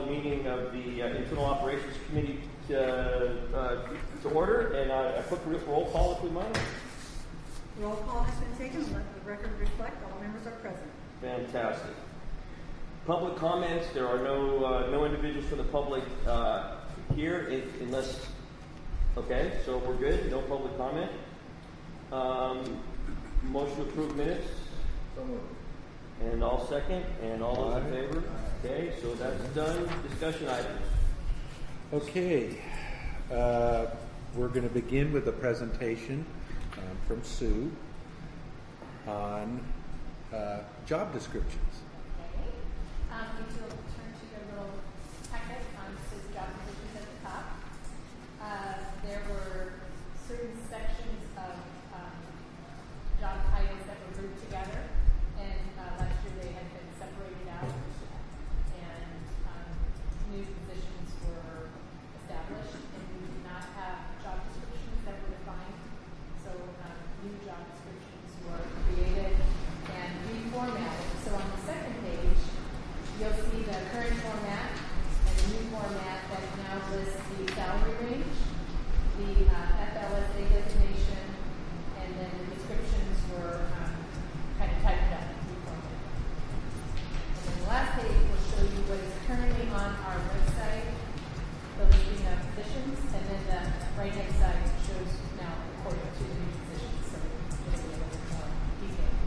the meeting of the Internal Operations Committee to order, and a quick roll call if we might. Roll call has been taken. Let the record reflect all members are present. Fantastic. Public comments. There are no individuals from the public here, unless. Okay, so we're good. No public comment. Motion to approve minutes. So moved. And all second, and all those in favor? Okay, so that's done. Discussion items. Okay, we're going to begin with a presentation from Sue on job descriptions. Okay, if you'll turn to your little packet on Sue's job descriptions at the top. There were certain sections of job titles that were grouped together, and last year they had been separated out, and new positions were established, and we did not have job descriptions that were defined, so new job descriptions were created and reformatted. So on the second page, you'll see the current format and the new format that now lists the salary range, the FLSA designation, and then the descriptions were kind of typed up and reformatted. And then the last page will show you what is currently on our website, the listing of positions, and then the right-hand side shows now according to the new positions, so it'll be a little bit more detailed.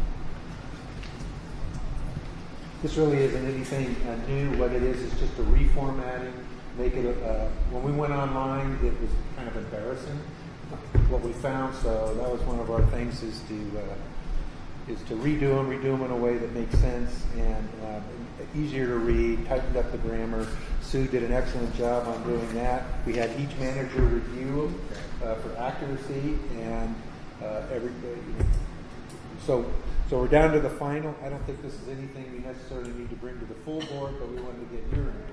This really isn't anything new. What it is just a reformatting. Make it when we went online, it was kind of embarrassing what we found. So that was one of our things is to redo them in a way that makes sense and easier to read. Tightened up the grammar. Sue did an excellent job on doing that. We had each manager review them for accuracy and everybody. So we're down to the final. I don't think this is anything we necessarily need to bring to the full board, but we wanted to get your input.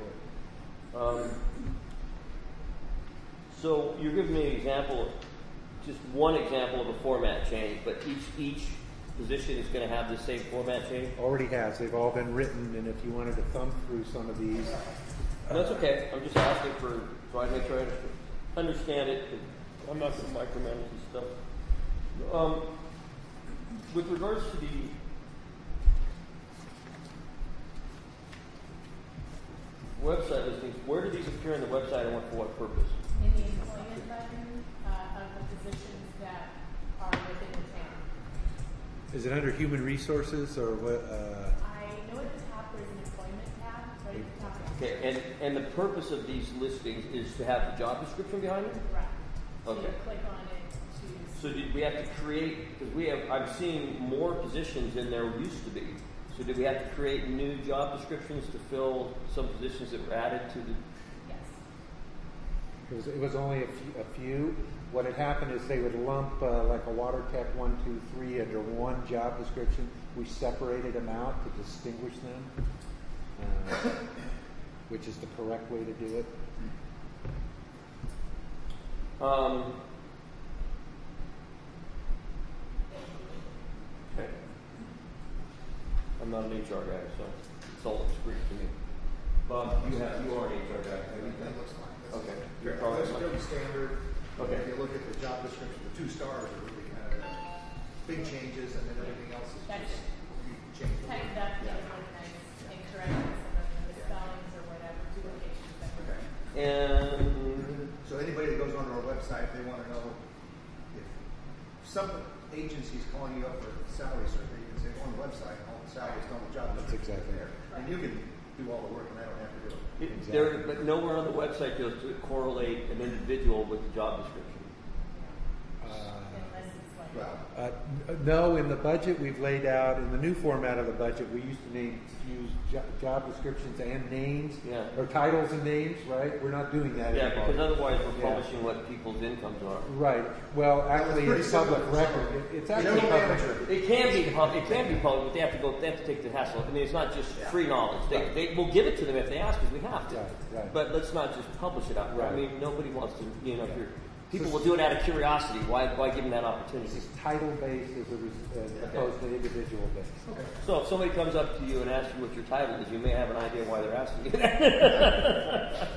So you're giving me an example, just one example of a format change, but each position is going to have the same format change? Already has. They've all been written, and if you wanted to thumb through some of these. That's okay. I'm just asking so I make sure I understand it. I'm not going to micromanage this stuff. With regards to the website listings, where do these appear on the website and for what purpose? In the employment button of the positions that are within the town. Is it under human resources or what? I know at the top there's an employment tab, right at the top. Okay, and the purpose of these listings is to have the job description behind it? Correct. So Okay. you click on it to. So did we have to create, because I'm seeing more positions than there used to be. So did we have to create new job descriptions to fill some positions that were added to the? Yes. It was only a few. What had happened is they would lump like a water tech 1, 2, 3 under one job description. We separated them out to distinguish them, which is the correct way to do it. Okay. I'm not an HR guy, so it's all Greek to me. Bob, you are an HR guy. That looks fine. Okay. That's pretty standard. Okay. If you look at the job description, the 2 stars are really kind of big changes, and then everything else is That's just changed. tightened up, Yeah. nice, and corrected some of the misspellings or whatever, duplications that were there. And So anybody that goes onto our website, they want to know if some agency's calling you up for a salary survey, you can say, go on the website, all the salaries, all the job That's descriptions exactly are there. And you can do all the work, and I don't have to do it. but nowhere on the website does it correlate an individual with the job description. Unless it's like. Well, No, in the budget we've laid out, in the new format of the budget, we used to use job descriptions and names, Yeah. or titles and names, right? We're not doing that Yeah, anymore. because otherwise we're Yeah. publishing what people's incomes are. Right. Well, actually, pretty it's public simple. record. It's You actually know, public manager. record. It can be public, but they have to take the hassle. I mean, it's not just free knowledge. They will give it to them if they ask us. We have to. Right. But let's not just publish it out there. I Right. mean, nobody wants to. If you're people will do it out of curiosity. Why give them that opportunity? This is title-based as opposed to individual-based. Okay. So if somebody comes up to you and asks you what your title is, you may have an idea why they're asking you that.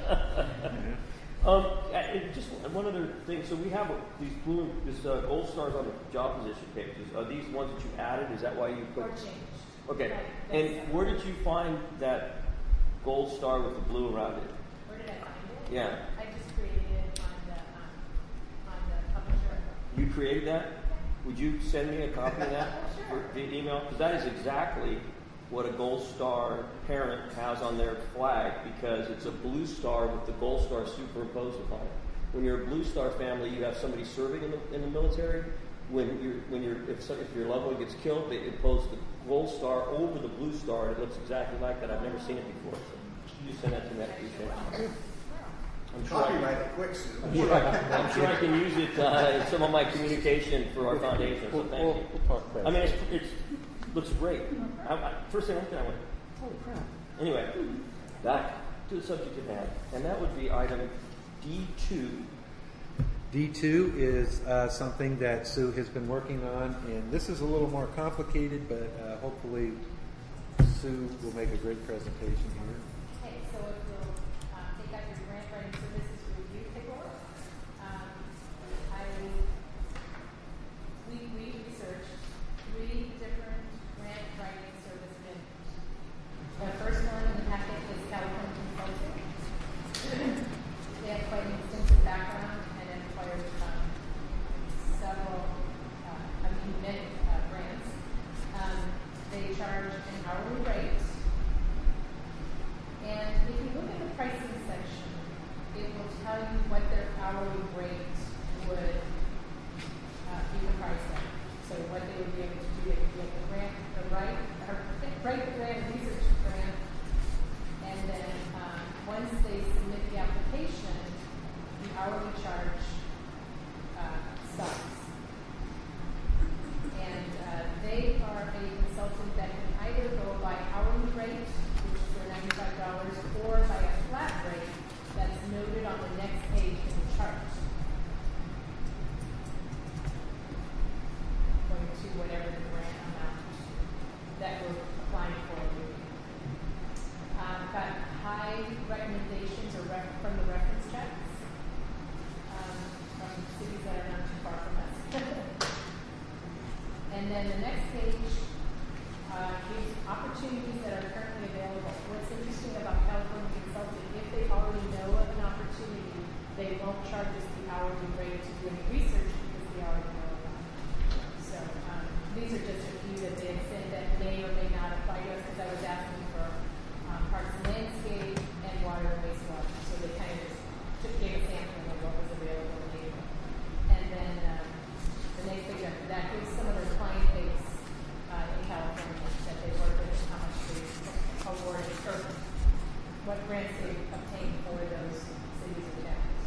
Just one other thing. So we have these gold stars on the job position pages. Are these ones that you added? Is that why you put? Or changed. Okay. Right, And that's- where did you find that gold star with the blue around it? Where did I find it? Yeah. I just created it on the publisher. You created that? Would you send me a copy of that Sure. via email? Because that is exactly what a gold star parent has on their flag, because it's a blue star with the gold star superimposed upon it. When you're a blue star family, you have somebody serving in the military. If your loved one gets killed, they impose the gold star over the blue star, and it looks exactly like that. I've never seen it before. So you send that to me after you finish. I'm sure Copyright it quick, Sue. I'm sure I can use it in some of my communication for our foundation. So thank you. We'll talk about I mean, it. it looks great. First thing I looked at, I went, holy crap. Anyway, back to the subject at hand. And that would be item D2. D2 is something that Sue has been working on, and this is a little more complicated, but hopefully Sue will make a great presentation here. Okay, so if you'll take out your grant writing services review paperwork, we researched 3 different grant writing service vendors. The first one in the packet is California Consulting. They have quite an extensive background and have acquired many grants. They charge an hourly rate. And if you look at the pricing section, it will tell you what their hourly rate would be comprised of. So what they would be able to do, they would get the grant, write the grant, research the grant, and then once they submit the application, the hourly charge stops. And they are a consultant that can either go by hourly rate, which is for $95, or by a flat rate that's noted on the next page in the chart. Going to whatever the grant amount that we're applying for would be. Got high recommendations from the reference checks from cities that are not too far from us. And then the next page gives opportunities that are currently available. What's interesting about California Consulting, if they already know of an opportunity, they won't charge us the hourly rate to do any research because they already know about it. So these are just a few that they have said that may or may not apply to us, because I was asking for parks and landscape and water and wastewater. So they kind of just gave a sampling of what was available in April. And then the next page after that gives some of their client base in California that they work with and how much they awarded, or what grants they obtained for those cities or towns.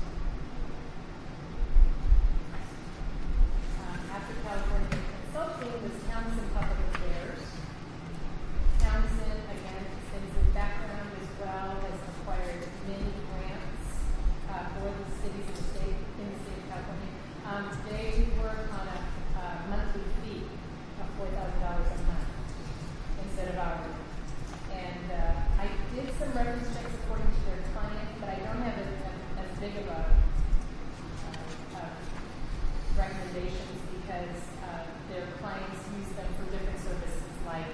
After California Consulting was Townsend Public Affairs. Townsend, again, extensive background as well, has acquired many grants for the cities in the state of California. They work on a monthly fee of $4,000 a month instead of hourly. And I did some reference checks according to their client, but I don't have as big of a recommendations because their clients use them for different services like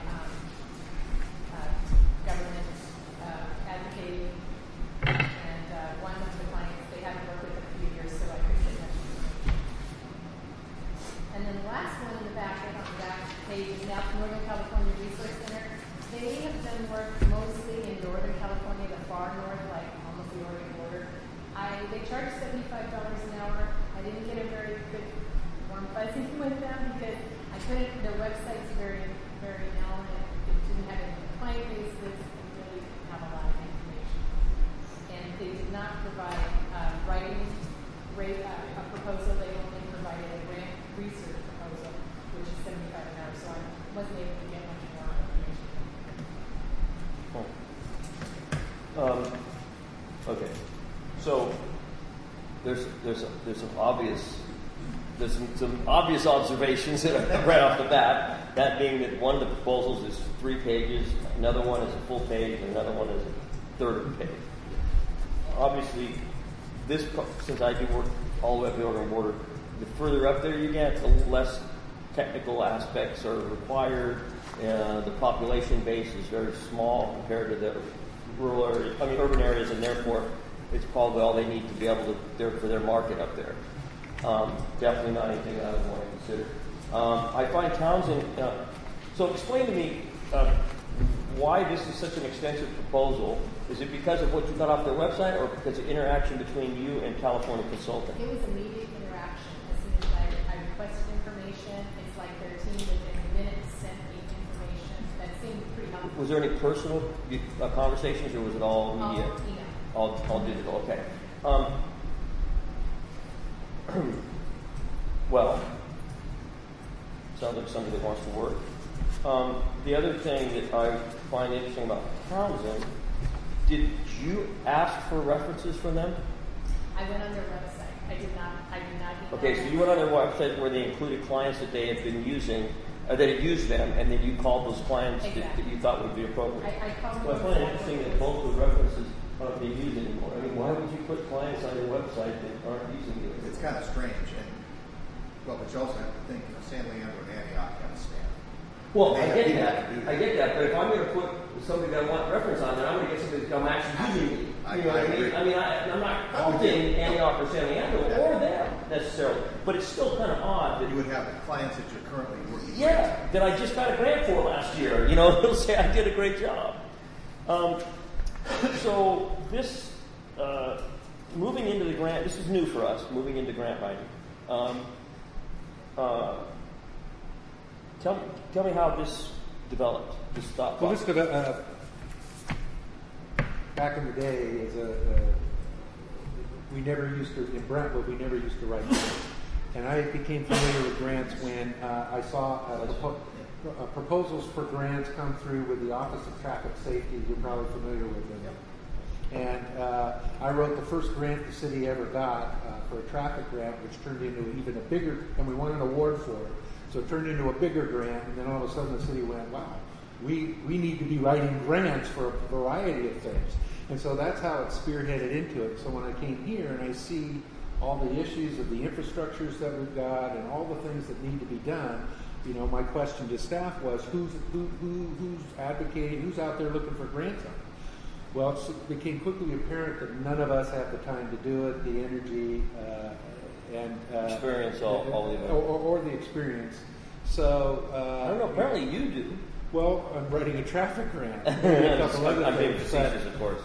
government advocating, and one of the clients they haven't worked with in a few years, so I couldn't get much information. And then the last one in the back, on the back page, is now Northern California Resource Center. They have done work mostly in Northern California, the far north, like almost the Oregon border. They charge $75 an hour. I didn't get a very good warm fuzzy with them because I couldn't. Their website's very, very known, and it didn't have any client bases. It really didn't have a lot of information, and they did not provide writing a proposal. They only provided a grant research proposal, which is $75 an hour. So I wasn't able to get much more information. Okay. So there's some obvious observations right off the bat. That being that one of the proposals is 3 pages, another one is a full page, and another one is a third of a page. Obviously, since I do work all the way up the order and border, the further up there you get, the less technical aspects are required. The population base is very small compared to the urban areas, and therefore it's probably all they need to be able to for their market up there. Definitely not anything I would want to consider. I find Townsend. So explain to me why this is such an extensive proposal. Is it because of what you got off their website, or because of interaction between you and California Consulting? It was immediate interaction. As soon as I requested information, it's like their team within minutes sent me information. That seemed pretty helpful. Was there any personal conversations, or was it all media? All All digital. Okay. Well, sounds like somebody that wants to work. The other thing that I find interesting about Townsend, did you ask for references from them? I went on their website. I did not. Okay, so you went on their website where they included clients that they had been using, that had used them, and then you called those clients that you thought would be appropriate. I called Well, I find it interesting that both the references aren't being used anymore. I mean, why would you put clients on your website that aren't using you? It's kind of strange, and but you also have to think, San Leandro and Antioch have a staff. Well, They I have get people that. that do I get that. But if I'm going to put somebody that I want reference on, then I'm going to get somebody that I'm actually using. You know what I mean? I mean, I'm not faulting Antioch or San Leandro or them necessarily, but it's still kind of odd that You would have the clients that you're currently working with. yeah, that I just got a grant for last year. You know, they'll say I did a great job. So this moving into the grant, this is new for us. Moving into grant writing. Tell me how this developed. This thought Well, process. back in the day, we never used to, in Brentwood, we never used to write grants. And I became familiar with grants when I saw proposals for grants come through with the Office of Traffic Safety. You're probably familiar with them. And I wrote the first grant the city ever got for a traffic grant, which turned into even a bigger, and we won an award for it. So it turned into a bigger grant, and then all of a sudden the city went, wow, we need to be writing grants for a variety of things. And so that's how it spearheaded into it. So when I came here and I see all the issues of the infrastructures that we've got and all the things that need to be done, you know, my question to staff was, who's advocating, who's out there looking for grants on it? Well, it became quickly apparent that none of us have the time to do it, the energy, and Experience, all of it. or the experience. So I don't know. Apparently, you do. Well, I'm writing a traffic grant. A couple other I'm being things, facetious, of course.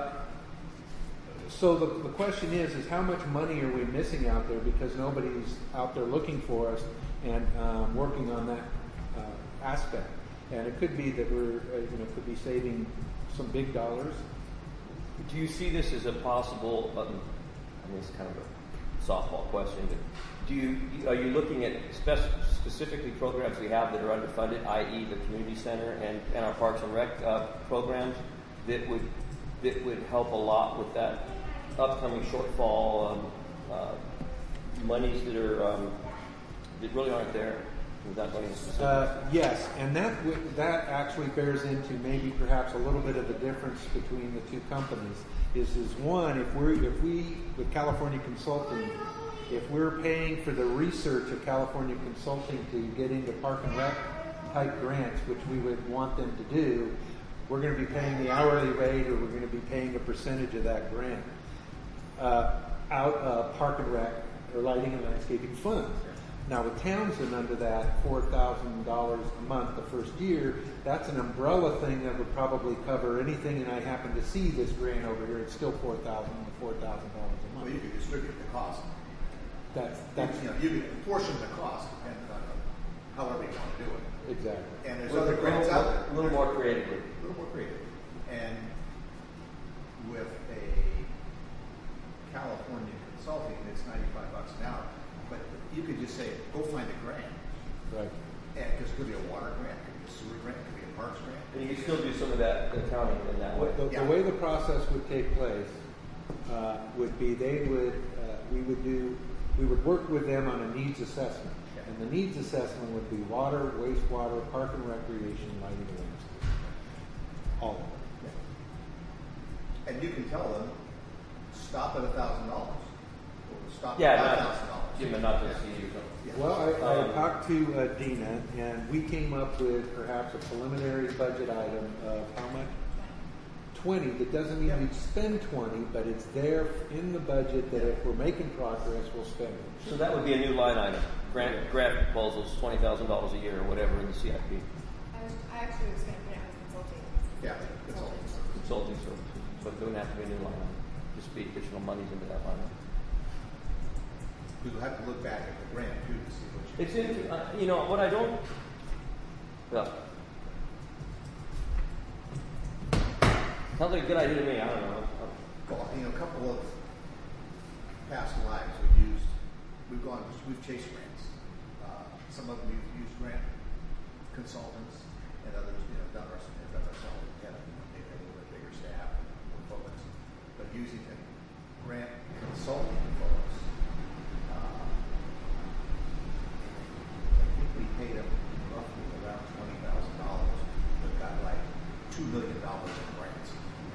So the question is how much money are we missing out there because nobody's out there looking for us and working on that aspect? And it could be that we're, could be saving some big dollars. Do you see this as a possible? I mean, it's kind of a softball question, but are you looking at specifically programs we have that are underfunded, i.e., the community center and our Parks and Rec programs that would help a lot with that upcoming shortfall? Monies that are that really aren't there. Without going into specifics. Yes, and that actually bears into maybe perhaps a little bit of the difference between the two companies. Is one, if we with California Consulting, if we're paying for the research of California Consulting to get into Park and Rec type grants, which we would want them to do, we're going to be paying the hourly rate, or we're going to be paying a percentage of that grant out of Park and Rec or Lighting and Landscaping funds. Now, with Townsend under that $4,000 a month the first year, that's an umbrella thing that would probably cover anything. And I happen to see this grant over here; it's still $4,000 a month. Well, you could distribute the cost. That's you could portion the cost depending on however you want to do it. exactly. And there's other grants out there. A little more creatively. A little more creative. And with a California Consulting, it's $95 an hour. But you could just say, go find a grant. Right. And because it could be a water grant, it could be a sewer grant, it could be a parks grant. And you can still do some of that accounting in that way. The way the process would take place would be we would work with them on a needs assessment. And the needs assessment would be water, wastewater, park and recreation, lighting, and landscape. All of it. And you can tell them, stop at $1,000, or stop Yeah, at not, $5,000. give them not to see you. Yeah. Well, I talked to Dina, and we came up with perhaps a preliminary budget item of how much? 20. That doesn't mean we'd spend 20, but it's there in the budget that if we're making progress, we'll spend it. So that would be a new line item. Grant proposals, $20,000 a year or whatever in the CIP. I actually was going to put it as consulting. Yeah, consulting. Consulting services. So it doesn't have to be a new line item. Just be additional monies into that line item. We'll have to look back at the grant too to see what you. It's in, what I don't. Well, sounds like a good idea to me. I don't know. Well, a couple of past lives we've chased grants. Some of them we've used grant consultants, and others, done ourselves. Maybe a little bit bigger staff and more focus. But using a grant consulting folks, I think we paid them roughly around $20,000, but got like $2 million in grants.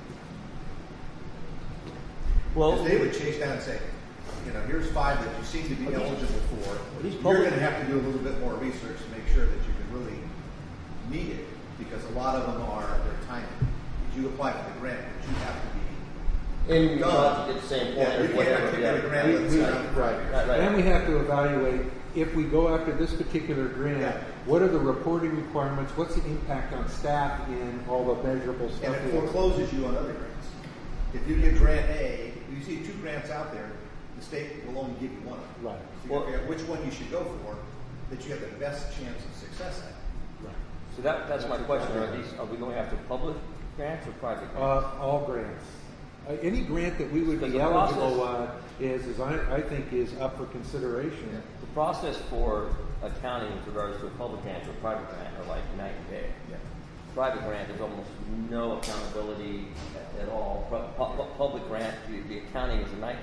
Well, They would chase down and say, here's 5 that you seem to be eligible for. these You're public- going to have to do a little bit more research to make sure that you can really meet it, because a lot of them they're tiny. If you apply for the grant, but you have to be in your budget at the same point. Yeah, or we can't whatever, get a grant that's around for 5 years. Right. And we have to evaluate, if we go after this particular grant, Yeah. what are the reporting requirements? What's the impact on staff in all the measurable And stuff? it forecloses you on other grants. If you get grant A, you see 2 grants out there, the state will only give you 1. Right. So you figure out which one you should go for, that you have the best chance of success at. Right. So that's my question. Are we going after public grants or private grants? All grants. Any grant that we would Because be the eligible process- I think is up for consideration. The process for accounting with regards to a public grant or a private grant are like night and day. Yeah. Private grant, there's almost no accountability at all. Public grant, the accounting is a night.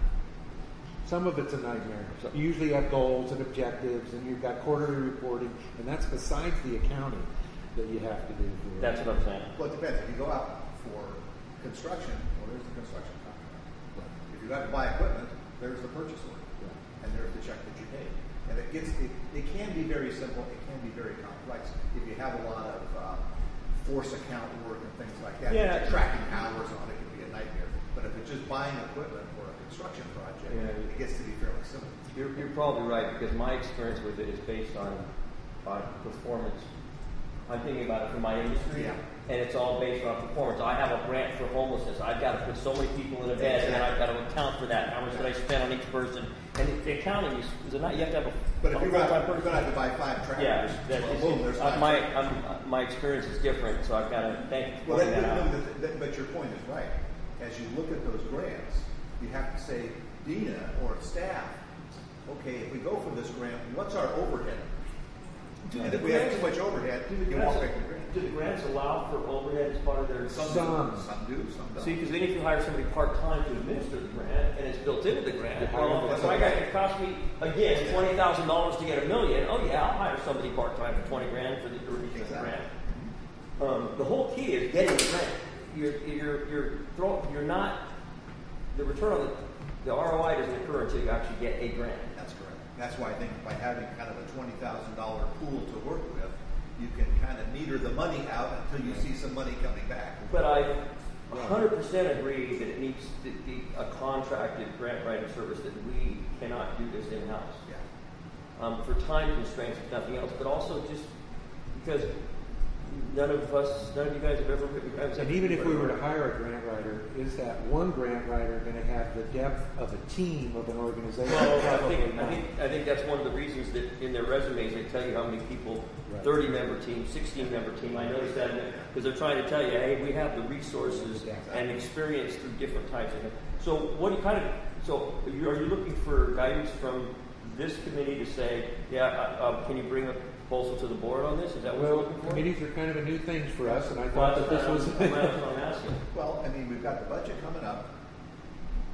Some of it's a nightmare. So- You usually have goals and objectives, and you've got quarterly reporting, and that's besides the accounting that you have to do. That's what I'm saying. Well, it depends. If you go out for construction, well, there's the construction contract. If you have to buy equipment, there's the purchase order, and there's the check that you paid. And it can be very simple. It can be very complex if you have a lot of force account work and things like that. Yeah. Tracking hours on it can be a nightmare. But if it's just buying equipment for a construction project, Yeah. it gets to be fairly simple. You're probably right, because my experience with it is based on performance. I'm thinking about it from my industry, Yeah. and it's all based on performance. I have a grant for homelessness. I've got to put so many people in a bed, and then I've got to account for that. How much did I spend on each person? And the accounting is a you have to have a But if you're going full-time to person. have to buy 5 tractors, Yeah, well, boom, there's 5 tractors. my experience is different, so I've got to thank you for Well, pointing that out. but your point is right. As you look at those grants, you have to say, Dina or staff, okay, if we go for this grant, what's our overhead? And if we have too much overhead, you won't make the grant. Do the grants allow for overhead as part of their? Some do, some don't. See, because then if you hire somebody part-time to administer the grant, and it's built into the grant, You hire them. so it cost me, again, $20,000 to get $1 million, oh yeah, I'll hire somebody part-time for $20,000 for the duration of the Exactly. grant. The whole key is getting the grant. You're not, the return on the ROI doesn't occur until you actually get a grant. That's correct. That's why I think by having kind of a $20,000 pool to work with, you can kind of meter the money out until you see some money coming back. But I 100% agree that it needs to be a contracted grant writing service, that we cannot do this in-house. Yeah. For time constraints, if nothing else, but also just because none of you guys have ever written grants. And even if we were to hire a grant writer, is that one grant writer going to have the depth of a team of an organization? Well, Probably not. I think that's one of the reasons that in their resumes they tell you how many people, Right. 30-member team, 16-member team. I noticed that because they're trying to tell you, hey, we have the resources and experience through different types of things. So what do you are you looking for guidance from this committee to say, can you bring a proposal to the board on this? Is that what you're Well, looking for? committees are kind of a new thing for us, and I Well, thought that this was. that's what I'm asking. Well, I mean, we've got the budget coming up.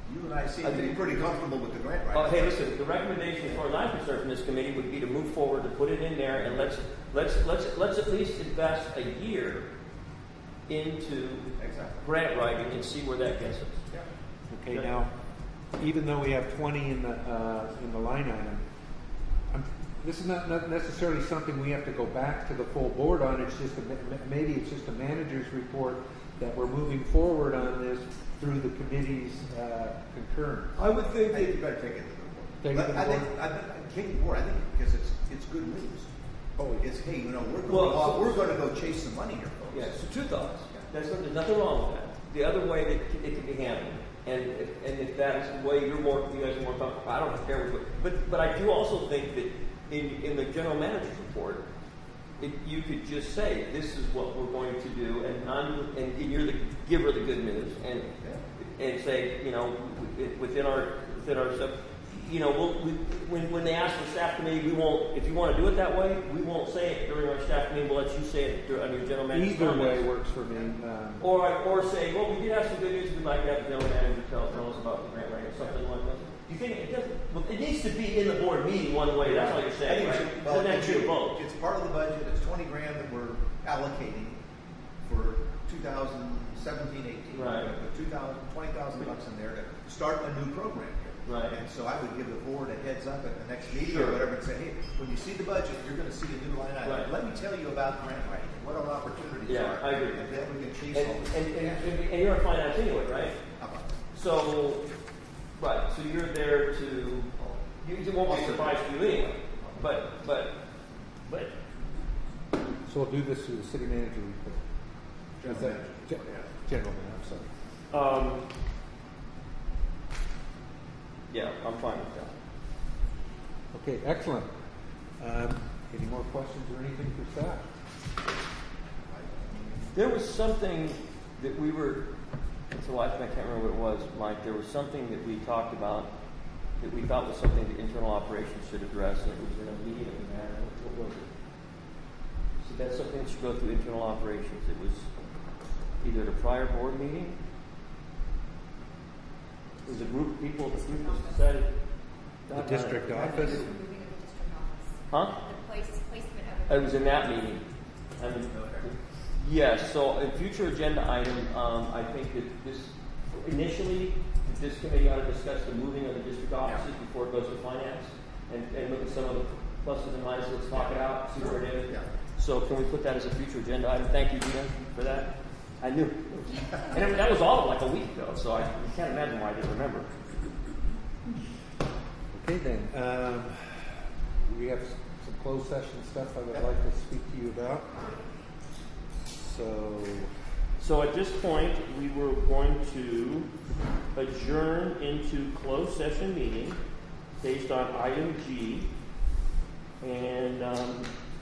You and I seem I to be think- pretty comfortable with the grant Oh, writing. hey, listen, the recommendation as far as I'm concerned from this committee would be to move forward, to put it in there, and let's at least invest a year into Exactly. grant writing and see where that gets us. Okay, now, even though we have 20 in the line item, this is not necessarily something we have to go back to the full board on. It's just maybe it's just a manager's report that we're moving forward on this through the committee's concurrence. I would think I think you better take it to the Take board. it to the I think, board. I think, take it to the board, I think, because it's good news. Oh, It's, hey, you know, Well, we're going to go chase some money here, folks. Yeah, so two thoughts. There's nothing wrong with that. The other way that it can be handled, and if that's the way you guys are more comfortable, I don't care which way. But I do also think that in the general manager's report, you could just say, this is what we're going to do, and you're the giver of the good news, and say, you know, within our stuff, you know, when they ask for staff committee, we won't. If you want to do it that way, we won't say it during our staff meeting. We'll let you say it on your general manager's Either way comments. works for me. Or say, well, we did have some good news. We'd like to have the general manager tell us about the grant writing or something like that. Do you think it doesn't? Well, it needs to be in the board meeting one way. That's all you're saying, right? It doesn't have to be a vote. It's part of the budget. It's 20 grand that we're allocating for 2017-18. Right. We're gonna put $20,000 in there to start a new program here. Right. And so I would give the board a heads up at the next meeting Sure. or whatever and say, hey, when you see the budget, you're going to see a new line item. Right. Let me tell you about grant writing, what our opportunities Yeah, are. I agree. And then we can chase And, all this. and you're in finance anyway, right? How about that? So, right. So you're there to. It won't be a surprise to you anyway. But. So we'll do this through the city manager report. General Is that- manager. Ge- Yeah. General manager, I'm sorry. Yeah, I'm fine with that. Okay, excellent. Any more questions or anything for staff? There was something that we were. So I can't remember what it was, Mike. There was something that we talked about that we thought was something the internal operations should address, and it was in a meeting that we had. What was it? So that's something that should go through internal operations. It was either at a prior board meeting. It was a group of people. The group was decided. The district office? Moving of the district office. Huh? The placement of it. It was in that meeting. Yes, so a future agenda item, I think that this, initially, this committee ought to discuss the moving of the district offices before it goes to finance, and look at some of the pluses and minuses, let's talk it out, see where it is. Yeah. So can we put that as a future agenda item? Thank you, Gina, for that. I knew. And that was all like a week ago, so I can't imagine why I didn't remember. Okay then, we have some closed session stuff I would like to speak to you about. So at this point, we were going to adjourn into closed session meeting based on item G. And